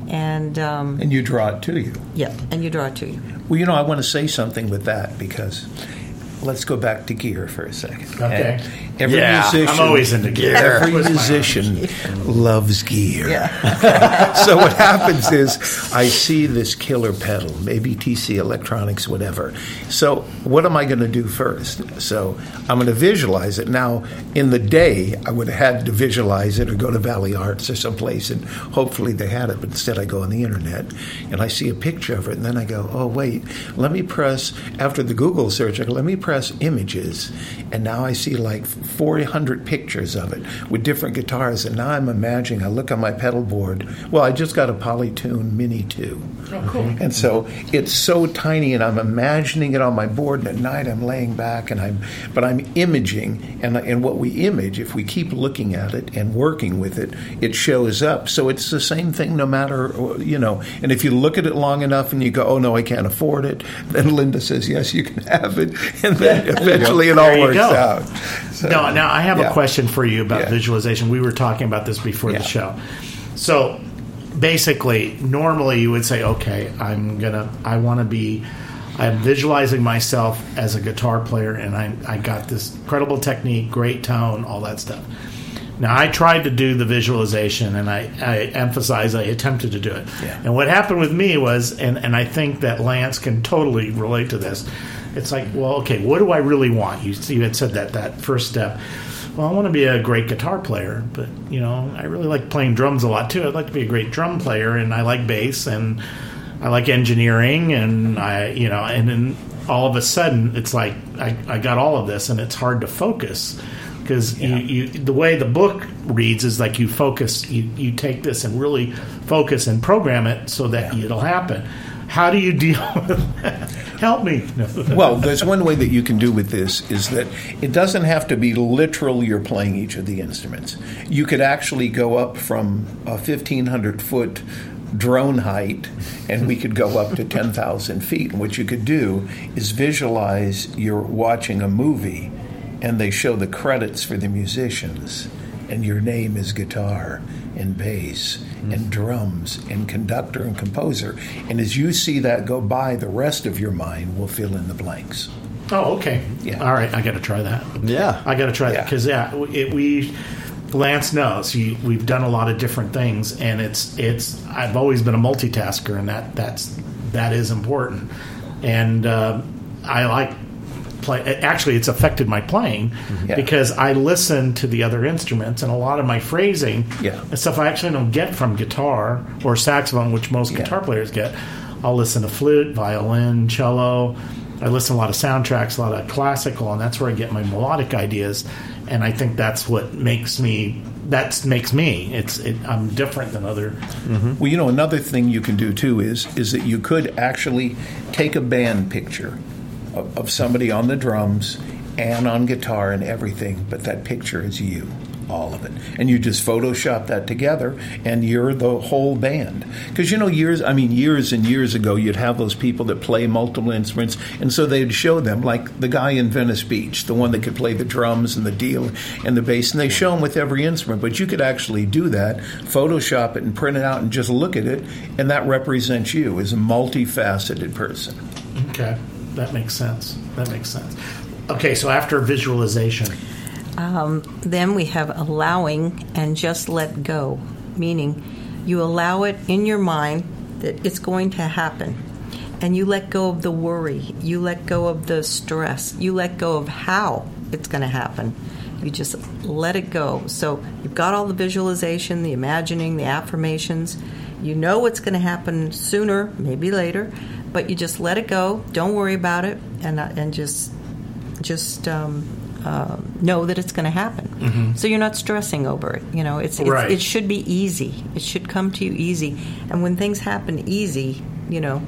and um, And you draw it to you. yeah, and you draw it to you. Well, you know, I want to say something with that because let's go back to gear for a second. Okay. And every Yeah, musician, I'm always into gear. Every What's my musician loves gear. Yeah. So what happens is I see this killer pedal, maybe T C Electronics, whatever. So what am I going to do first? So I'm going to visualize it. Now, in the day, I would have had to visualize it or go to Valley Arts or someplace, and hopefully they had it, but instead I go on the internet, and I see a picture of it, and then I go, oh, wait, let me press, after the Google search, I go, let me press images, and now I see like four hundred pictures of it with different guitars, and now I'm imagining, I look on my pedal board, well, I just got a Polytune Mini two. Oh, cool. And so it's so tiny, and I'm imagining it on my board, and at night I'm laying back, and I'm, but I'm imaging, and, and what we image, if we keep looking at it and working with it, it shows up. So it's the same thing no matter, you know, and if you look at it long enough and you go, oh, no, I can't afford it, then Linda says, yes, you can have it, and then eventually it all There you works go. out. So, No, now I have yeah. a question for you about Yeah. visualization. We were talking about this before Yeah. the show. So basically, normally you would say, okay, I'm gonna, I want to be, I'm visualizing myself as a guitar player, and I, I got this incredible technique, great tone, all that stuff. Now, I tried to do the visualization, and I, I emphasize I attempted to do it. Yeah. And what happened with me was, and, and I think that Lance can totally relate to this, it's like, well, okay, what do I really want? You, you had said that, that first step. Well, I want to be a great guitar player, but, you know, I really like playing drums a lot, too. I'd like to be a great drum player, and I like bass, and I like engineering, and I, you know, and then all of a sudden, it's like I, I got all of this, and it's hard to focus. Because Yeah. you, you, the way the book reads is like you focus, you, you take this and really focus and program it so that Yeah. it'll happen. How do you deal with that? Help me. Well, there's one way that you can do with this is that it doesn't have to be literal you're playing each of the instruments. You could actually go up from a fifteen hundred foot drone height, and we could go up to ten thousand feet. And what you could do is visualize you're watching a movie, and they show the credits for the musicians, and your name is guitar and bass and drums and conductor and composer. And as you see that go by, the rest of your mind will fill in the blanks. Oh, okay. Yeah. All right, I got to try that. Yeah. I got to try that Yeah. because yeah, it, we Lance knows you, we've done a lot of different things, and it's it's. I've always been a multitasker, and that that's that is important. And uh, I like play. Actually, it's affected my playing Yeah. because I listen to the other instruments, and a lot of my phrasing Yeah. and stuff I actually don't get from guitar or saxophone, which most Yeah. guitar players get. I'll listen to flute, violin, cello. I listen to a lot of soundtracks, a lot of classical, and that's where I get my melodic ideas. And I think that's what makes me. That makes me. It's. It, I'm different than other. Well, you know, another thing you can do too is is that you could actually take a band picture of, of somebody on the drums and on guitar and everything, but that picture is you, all of it, and you just Photoshop that together, and you're the whole band. Because you know, years, I mean, years and years ago, you'd have those people that play multiple instruments, and so they'd show them, like the guy in Venice Beach, the one that could play the drums and the deal and the bass, and they show them with every instrument. But you could actually do that, Photoshop it, and print it out, and just look at it, and that represents you as a multifaceted person. Okay, that makes sense. That makes sense. Okay, so after visualization. Um, then we have allowing and just let go, meaning you allow it in your mind that it's going to happen. And you let go of the worry. You let go of the stress. You let go of how it's going to happen. You just let it go. So you've got all the visualization, the imagining, the affirmations. You know what's going to happen sooner, maybe later, but you just let it go. Don't worry about it, and uh, and just just um, uh, know that it's going to happen. Mm-hmm. So you're not stressing over it. You know, it's, it's Right. it should be easy. It should come to you easy. And when things happen easy, you know,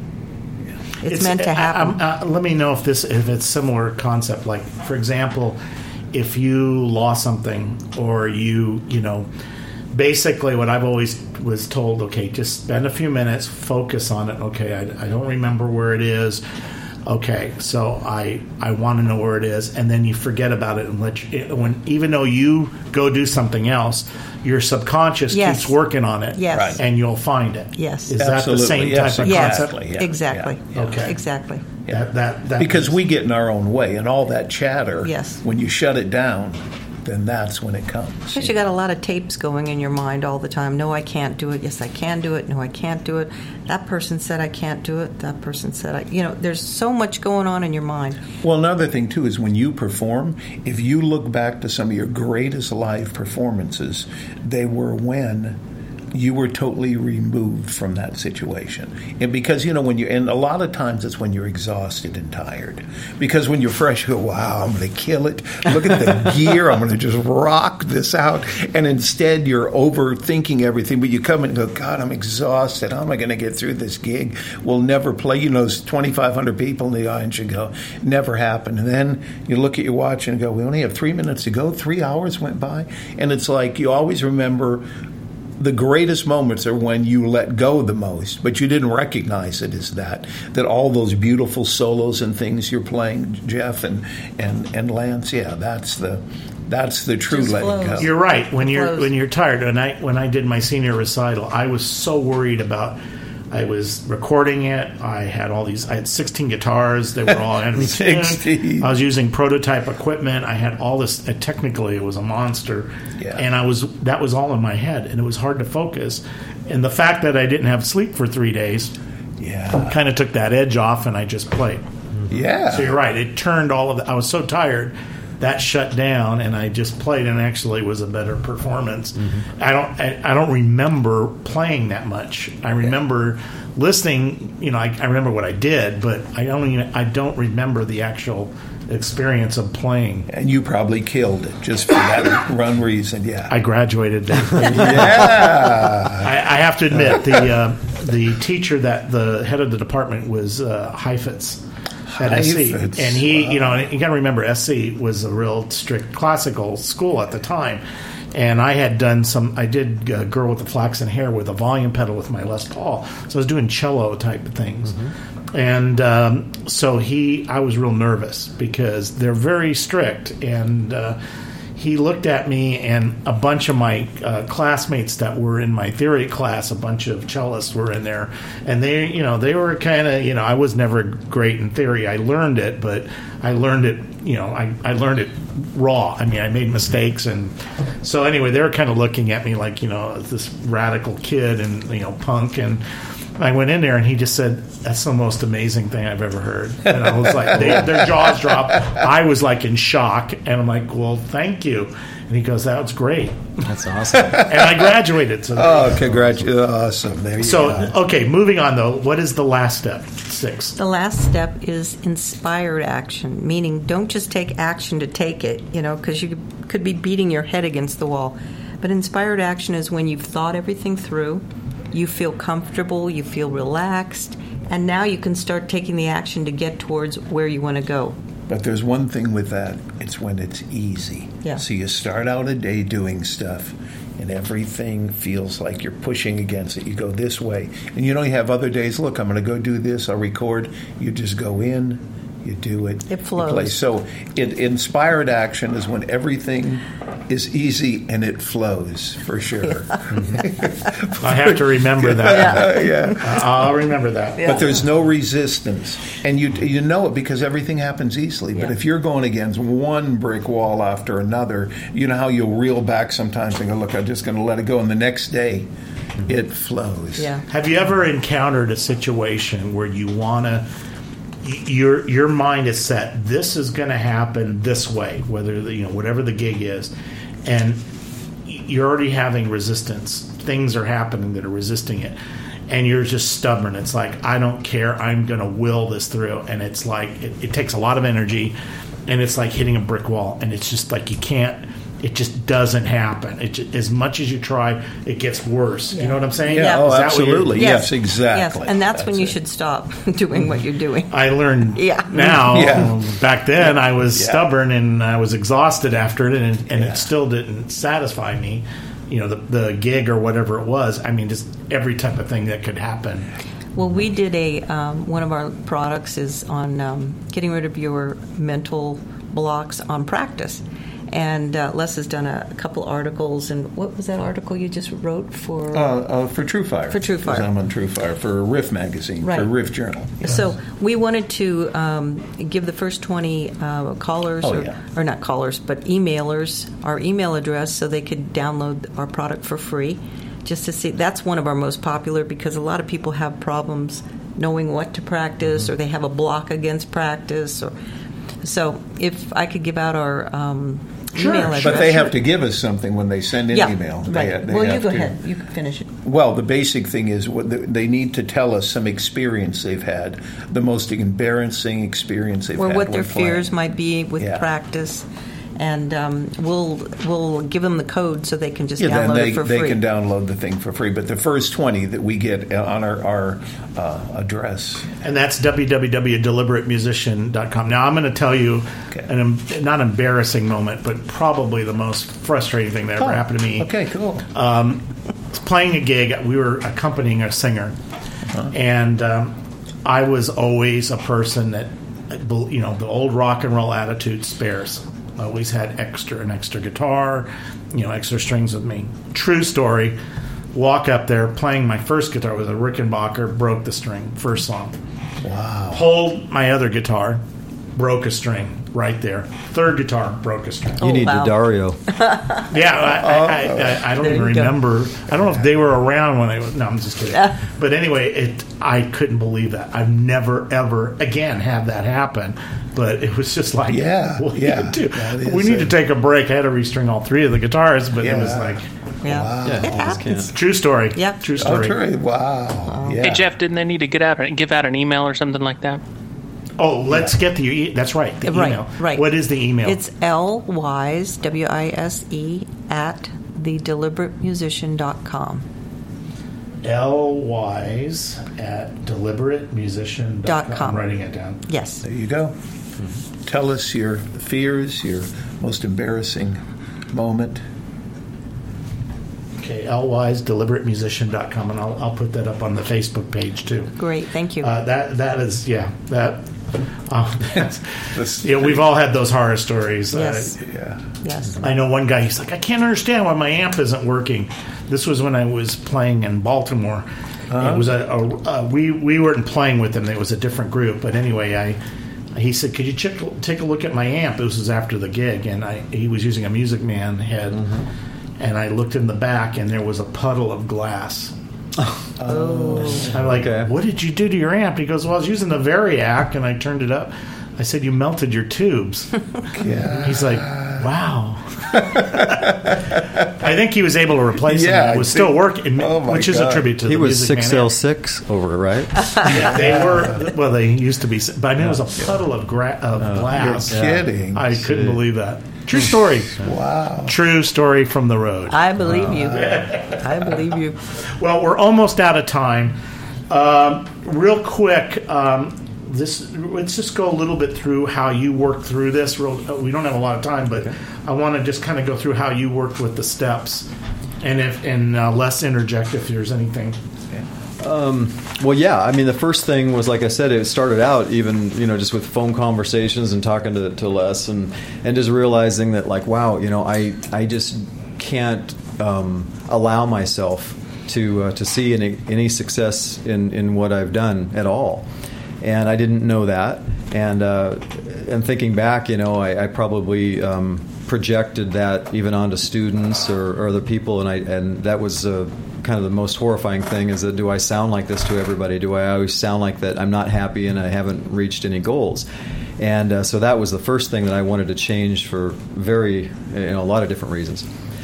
it's, meant to I- happen. I'm- uh, let me know if this if it's similar concept. Like, for example, if you lost something, or you you know, basically what I've always was told. Okay, just spend a few minutes, focus on it. Okay, I, I don't remember where it is. Okay, so I I want to know where it is, and then you forget about it and let you, when even though you go do something else, your subconscious Yes. keeps working on it, Yes. Right. and you'll find it. Yes. Is that the Absolutely, same yes, type of yes, concept? yeah, exactly. yeah, yeah. Okay. Exactly. That, that, that Because makes- we get in our own way, and all that chatter, Yes. when you shut it down, then that's when it comes. Because you got a lot of tapes going in your mind all the time. No, I can't do it. Yes, I can do it. No, I can't do it. That person said I can't do it. That person said I... You know, there's so much going on in your mind. Well, another thing, too, is when you perform, if you look back to some of your greatest live performances, they were when you were totally removed from that situation. And because, you know, when you, and a lot of times it's when you're exhausted and tired. Because when you're fresh, you go, wow, I'm going to kill it. Look at the gear. I'm going to just rock this out. And instead you're overthinking everything. But you come and go, God, I'm exhausted. How am I going to get through this gig? We'll never play. You know, there's twenty-five hundred people in the audience. You go, never happened. And then you look at your watch and go, we only have three minutes to go. Three hours went by. And it's like you always remember the greatest moments are when you let go the most, but you didn't recognize it as that. That all those beautiful solos and things you're playing, Jeff and and, and Lance, yeah, that's the that's the true Just letting go. flows. You're right. When you're Flows. when you're tired, when I when I did my senior recital, I was so worried about. I was recording it. I had all these. I had sixteen guitars. They were all Henry sixteen. I was using prototype equipment. I had all this. Uh, technically, it was a monster, Yeah. and I was that was all in my head, and it was hard to focus. And the fact that I didn't have sleep for three days, Yeah. kind of took that edge off, and I just played. Yeah. So you're right. It turned all of the. I was so tired. That shut down, and I just played, and actually was a better performance. Mm-hmm. I don't, I, I don't remember playing that much. I remember yeah. listening. You know, I, I remember what I did, but I don't, even, I don't remember the actual experience of playing. And you probably killed it just for that one reason. Yeah, I graduated that. yeah, I, I have to admit the uh, the teacher that the head of the department was uh, Heifetz. At S C. And he, wow. you know, you got to remember, S C was a real strict classical school at the time. And I had done some, I did uh, Girl with the Flaxen Hair with a volume pedal with my Les Paul. So I was doing cello type of things. Mm-hmm. And um, so he, I was real nervous because they're very strict. And uh, he looked at me, and a bunch of my uh, classmates that were in my theory class, a bunch of cellists were in there, and they, you know, they were kind of, you know, I was never great in theory. I learned it, but I learned it, you know, I, I learned it raw. I mean, I made mistakes, and so anyway, they were kind of looking at me like, you know, this radical kid and, you know, punk, and I went in there, and he just said, "That's the most amazing thing I've ever heard." And I was like, they, their jaws dropped. I was like in shock, and I'm like, "Well, thank you." And he goes, "That was great." That's awesome. And I graduated. So oh, congratulations! Awesome. There you so, go. okay, moving on though. What is the last step? Six. The last step is inspired action, meaning don't just take action to take it, you know, because you could be beating your head against the wall. But inspired action is when you've thought everything through. You feel comfortable, you feel relaxed, and now you can start taking the action to get towards where you want to go. But there's one thing with that, it's when it's easy. Yeah. So you start out a day doing stuff, and everything feels like you're pushing against it. You go this way. And you know, you have other days, look, I'm going to go do this, I'll record. You just go in, you do it. It flows. You play. So it, inspired action is when everything is easy and it flows, for sure. Yeah. I have to remember that. Yeah. yeah. I'll remember that. Yeah. But there's no resistance. And you you know it because everything happens easily. Yeah. But if you're going against one brick wall after another, you know how you'll reel back sometimes and go, look, I'm just going to let it go. And the next day, it flows. Yeah. Have you ever encountered a situation where you want to, your your mind is set, this is going to happen this way, whether the, you know, whatever the gig is, and you're already having resistance. Things are happening that are resisting it, and you're just stubborn. It's like, I don't care. I'm going to will this through, and it's like it, it takes a lot of energy, and it's like hitting a brick wall, and it's just like you can't. It just doesn't happen. It just, as much as you try, it gets worse. Yeah. You know what I'm saying? Yeah, yeah. oh, absolutely. Yes. yes, exactly. Yes, and that's, that's when you it. should stop doing what you're doing. I learned yeah. now. Yeah. Back then, I was yeah. stubborn, and I was exhausted after it, and, and yeah. it still didn't satisfy me. You know, the, the gig or whatever it was. I mean, just every type of thing that could happen. Well, we did a, um, one of our products is on um, getting rid of your mental blocks on practice. And uh, Les has done a, a couple articles. And what was that article you just wrote for? Uh, uh, for True Fire. For True Fire. I'm on True Fire for Riff Magazine, right. for Riff Journal. Yes. So we wanted to um, give the first twenty uh, callers, oh, or, yeah. or not callers, but emailers, our email address so they could download our product for free. Just to see, that's one of our most popular because a lot of people have problems knowing what to practice, mm-hmm. or they have a block against practice. Or so if I could give out our um, email address. But they have to give us something when they send an yeah, email. Right. They, they well, you have go to, ahead. You can finish it. Well, the basic thing is what the, they need to tell us some experience they've had, the most embarrassing experience they've or had. Or what their when playing. fears might be with yeah. practice. And um, we'll we'll give them the code so they can just yeah, download then they, it for they free. can download the thing for free. But the first twenty that we get on our, our uh, address. And that's w w w dot deliberate musician dot com. Now, I'm going to tell you okay. an um, not embarrassing moment, but probably the most frustrating thing that ever oh, happened to me. Okay, cool. Um, playing a gig, we were accompanying a singer. Uh-huh. And um, I was always a person that, you know, the old rock and roll attitude spares. I always had extra an extra guitar, you know, extra strings with me. True story. Walk up there, playing my first guitar was a Rickenbacker, broke the string, first song. Wow. Hold my other guitar, broke a string right there. Third guitar, broke a string. You oh, need wow. Dario. yeah, I, I, I, I don't there even remember. Go. I don't know if they were around when they were. No, I'm just kidding. But anyway, it. I couldn't believe that. I've never, ever again had that happen. But it was just like, yeah, what yeah. do you do? We need a, to take a break. I had to restring all three of the guitars, but yeah. it was like, yeah, wow. yeah it happens. True story. Yeah, true story. Oh, true. Wow. wow. Yeah. Hey Jeff, didn't they need to get out give out an email or something like that? Oh, let's yeah. get the. E- that's right. The right, email. Right. What is the email? It's L Wise W I S E at the deliberate musician dot com. L Wise at deliberate musician dot com. I'm writing it down. Yes. There you go. Mm-hmm. Tell us your fears, your most embarrassing moment. Okay, L Wise deliberate musician dot com, and I'll I'll put that up on the Facebook page too. Great, thank you. Uh, that that is yeah that. Oh, that's, yeah, we've all had those horror stories. Yes. Uh, yeah. Yes. I know one guy. He's like, I can't understand why my amp isn't working. This was when I was playing in Baltimore. Uh-huh. It was a, a, a we we weren't playing with them. It was a different group. But anyway, I he said, could you check, take a look at my amp? This was after the gig, and I he was using a Music Man head, mm-hmm. and I looked in the back, and there was a puddle of glass. Oh. I'm like, okay. What did you do to your amp? He goes, well, I was using the Variac, and I turned it up. I said, you melted your tubes. Yeah. He's like, wow. I think he was able to replace yeah, them. It was think, still working, oh my which is God. a tribute to he the was Music six Man L six over, right? Yeah, they were. Well, they used to be, but I mean, it was a puddle of, gra- of uh, You're glass. kidding. I couldn't believe that. True story. Wow. True story from the road. I believe wow. you. I believe you. Well, we're almost out of time. Um, real quick, um, this let's just go a little bit through how you worked through this. Real, we don't have a lot of time, but okay. I want to just kind of go through how you worked with the steps, and if and uh, Les interject if there's anything. Um, well, yeah. I mean, the first thing was, like I said, it started out even, you know, just with phone conversations and talking to, to Les and, and just realizing that, like, wow, you know, I I just can't um, allow myself to uh, to see any any success in, in what I've done at all. And I didn't know that. And uh, and thinking back, you know, I, I probably um, projected that even onto students or, or other people, and I and that was uh, kind of the most horrifying thing is that do I sound like this to everybody? Do I always sound like that I'm not happy and I haven't reached any goals? And uh, so that was the first thing that I wanted to change for very, you know, a lot of different reasons.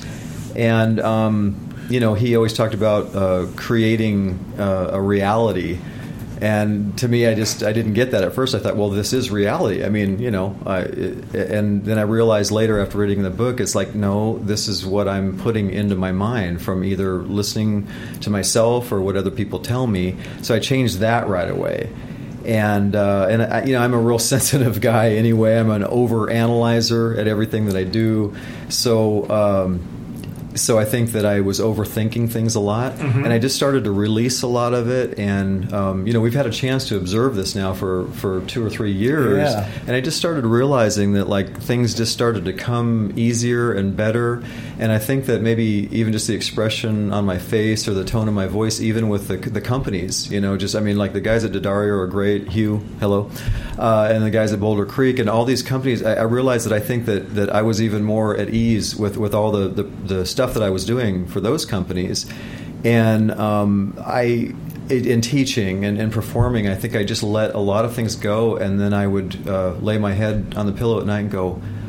And, um, you know, he always talked about uh, creating uh, a reality. And to me, I just I didn't get that at first. I thought, well, this is reality. I mean, you know, I, and then I realized later after reading the book, it's like, no, this is what I'm putting into my mind from either listening to myself or what other people tell me. So I changed that right away. And uh, and I, you know, I'm a real sensitive guy anyway. I'm an over analyzer at everything that I do. So. Um, So I think that I was overthinking things a lot, mm-hmm. and I just started to release a lot of it. And um, you know, we've had a chance to observe this now for, for two or three years, yeah. and I just started realizing that like things just started to come easier and better. And I think that maybe even just the expression on my face or the tone of my voice, even with the the companies, you know, just I mean, like the guys at D'Addario are great. Hugh, hello, uh, and the guys at Boulder Creek and all these companies. I, I realized that I think that, that I was even more at ease with, with all the, the, the stuff that I was doing for those companies. And um, I, in teaching and, and performing, I think I just let a lot of things go, and then I would uh, lay my head on the pillow at night and go,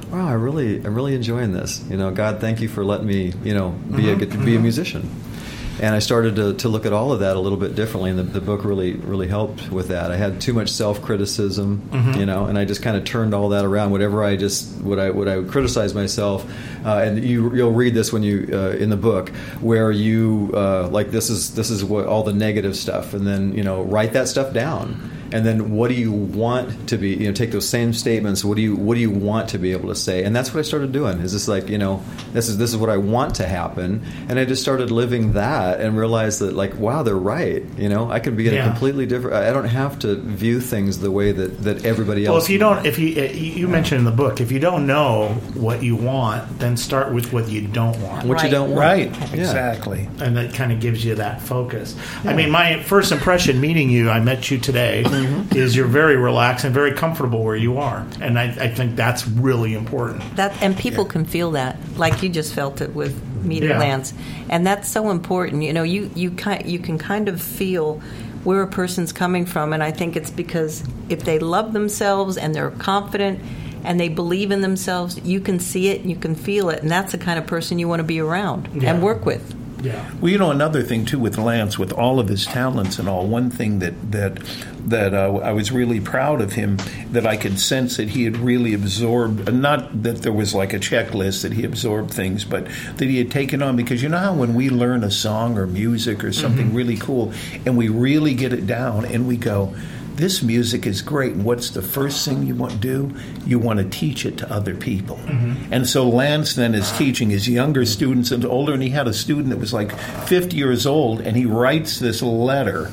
wow, I really, I'm really enjoying this. You know, God, thank you for letting me, you know, be Mm-hmm. a get to be a musician. And I started to, to look at all of that a little bit differently, and the, the book really, really helped with that. I had too much self-criticism, Mm-hmm. you know, and I just kind of turned all that around. Whatever I just, what I, what I would criticize myself, uh, and you, you'll read this when you uh, in the book, where you uh, like this is this is what all the negative stuff, and then you know write that stuff down. And then, what do you want to be? You know, take those same statements. What do you What do you want to be able to say? And that's what I started doing. Is just like you know, this is this is what I want to happen. And I just started living that, and realized that like, wow, they're right. You know, I could be in Yeah. a completely different. I don't have to view things the way that, that everybody else. Well, if you don't, if you you mentioned in the book, if you don't know what you want, then start with what you don't want. what you Right. don't want, Right, Yeah. exactly. And that kind of gives you that focus. I mean, my first impression meeting you, I met you today, is you're very relaxed and very comfortable where you are. And I, I think that's really important. That and people can feel that, like you just felt it with meeting Yeah. Lance, and that's so important. You know, you you kind you can kind of feel where a person's coming from, and I think it's because if they love themselves and they're confident and they believe in themselves, you can see it, and you can feel it, and that's the kind of person you want to be around Yeah. and work with. Yeah. Well, you know, another thing too with Lance, with all of his talents and all, one thing that that that uh, I was really proud of him, that I could sense that he had really absorbed. Not that there was like a checklist that he absorbed things, but that he had taken on. Because you know how when we learn a song or music or something Mm-hmm. really cool, and we really get it down, and we go, this music is great. And what's the first thing you want to do? You want to teach it to other people. Mm-hmm. And so Lance then is teaching his younger students and older, and he had a student that was like fifty years old, and he writes this letter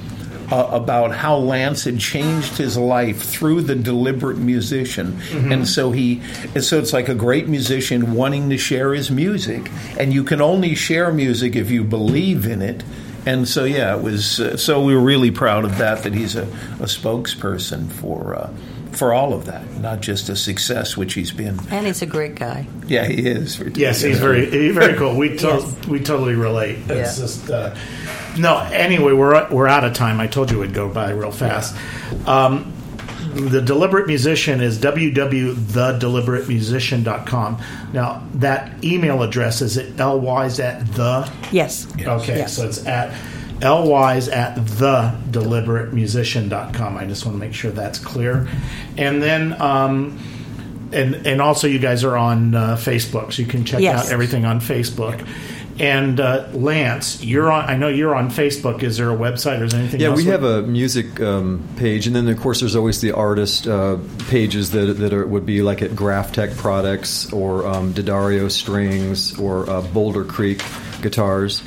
uh, about how Lance had changed his life through the deliberate musician. Mm-hmm. And so he, and so it's like a great musician wanting to share his music, and you can only share music if you believe in it. And so, yeah, it was. Uh, so we were really proud of that. That he's a, a spokesperson for uh, for all of that, not just a success, which he's been. And he's a great guy. Yeah, he is. Yes, he's very he's very cool. We to- Yes. we totally relate. It's Yeah. just uh, no. Anyway, we're we're out of time. I told you it'd go by real fast. Um, the Deliberate Musician is w w w dot the deliberate musician dot com. Now that email address is at lwise at the. Yes. Okay, Yes. so it's at lwise at the deliberate musician dot com. I just want to make sure that's clear. And then, um, and and also you guys are on uh, Facebook, so you can check Yes. out everything on Facebook. And uh, Lance, you're on. I know you're on Facebook. Is there a website or is there anything Yeah, else? we have a music um, page, and then of course there's always the artist uh, pages that that are, would be like at Graph Tech Products or um, D'Addario Strings or uh, Boulder Creek Guitars.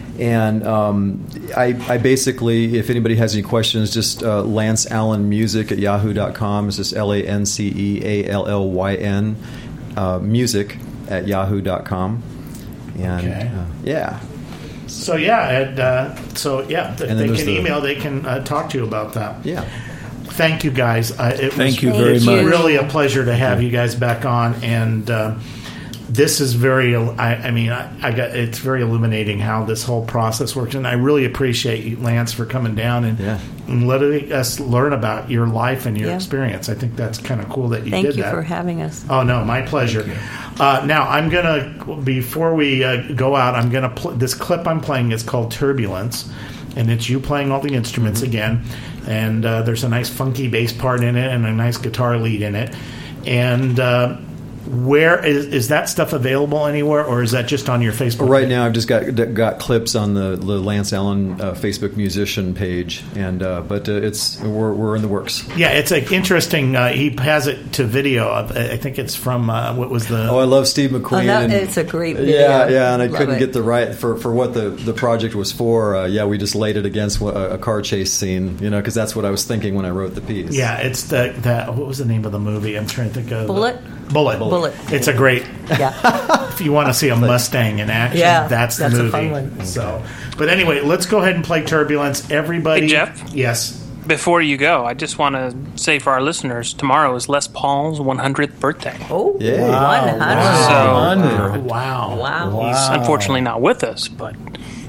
And um, I, I basically, if anybody has any questions, just uh, Lance Allen Music at yahoo dot com. It's just L A N C E A L L Y N uh, music at yahoo dot com. And Okay. uh, yeah. So yeah, and, uh, so yeah, if And then they there's can the- email, they can uh, talk to you about that. Yeah. Thank you guys. Uh, it Thank was you very it's much. really a pleasure to have you guys back on, and uh, this is very. I, I mean, I, I got it's very illuminating how this whole process works, and I really appreciate you, Lance, for coming down and, Yeah. and letting us learn about your life and your Yeah. experience. I think that's kind of cool that you Thank did you that. for having us. Oh no, my pleasure. Uh, now I'm gonna before we uh, go out, I'm gonna pl- this clip I'm playing is called Turbulence, and it's you playing all the instruments again, and uh, there's a nice funky bass part in it and a nice guitar lead in it, and. Uh, Where is is that stuff available anywhere, or is that just on your Facebook? Right page? now, I've just got got clips on the, the Lance Allen uh, Facebook musician page, and uh, but uh, it's we're we're in the works. Yeah, it's like interesting. Uh, he has it to video. Of, I think it's from uh, what was the? Oh, I love Steve McQueen. Oh, that- and- it's a great video. Yeah, yeah, and I Love couldn't it. get the right for, for what the, the project was for. Uh, yeah, we just laid it against a, a car chase scene, you know, because that's what I was thinking when I wrote the piece. Yeah, it's the that. What was the name of the movie? I'm trying to think of. Bullet? Bullet. Bullet. It's a great. Yeah. If you want to see a Mustang in action, Yeah, that's the that's a movie. fun one. So, but anyway, let's go ahead and play Turbulence. Everybody, Hey, Jeff? Yes. Before you go, I just want to say for our listeners, tomorrow is Les Paul's one hundredth birthday. Oh, Yay. one hundred. So, Wonderful. Wow. Wow. He's unfortunately not with us, but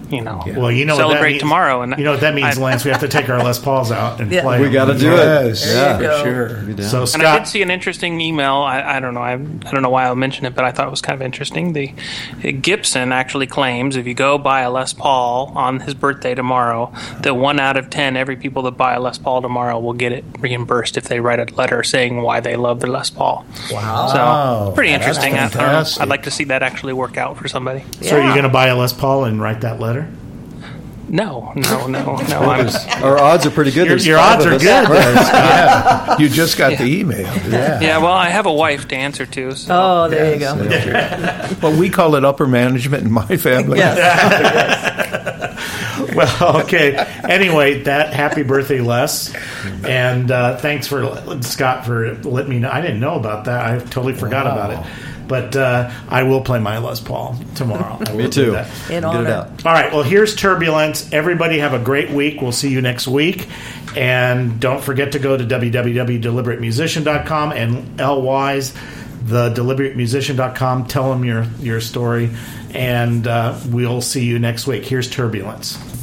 you know, Yeah. Well, you know celebrate what that means, tomorrow. And you know what that means, I, Lance. We have to take our Les Pauls out and Yeah. play. We got to do Yes, it. Yeah, for sure. So and Scott, I did see an interesting email. I, I don't know. I, I don't know why I'll mention it, but I thought it was kind of interesting. The Gibson actually claims if you go buy a Les Paul on his birthday tomorrow, that one out of ten every people that buy a Les Paul tomorrow will get it reimbursed if they write a letter saying why they love their Les Paul. Wow. So pretty That's interesting. I, I don't know. fantastic. I'd like to see that actually work out for somebody. so are you going to buy a Les Paul and write that letter? No, no, no, no. I'm, our odds are pretty good. Your, There's your five odds of are us. good. there, Scott. Yeah. You just got the email. Yeah. yeah, well, I have a wife to answer to. So. Oh, there you go. Well, we call it upper management in my family. Well, okay. Anyway, that happy birthday, Les, and uh, thanks for Scott for letting me know. I didn't know about that. I totally forgot Wow. about it. But uh, I will play my Les Paul tomorrow. I will Me do too. that. In Get honor. it out. All right. Well, here's Turbulence. Everybody have a great week. We'll see you next week. And don't forget to go to w w w dot deliberate musician dot com and L Y's the deliberate musician dot com. Tell them your, your story. And uh, we'll see you next week. Here's Turbulence.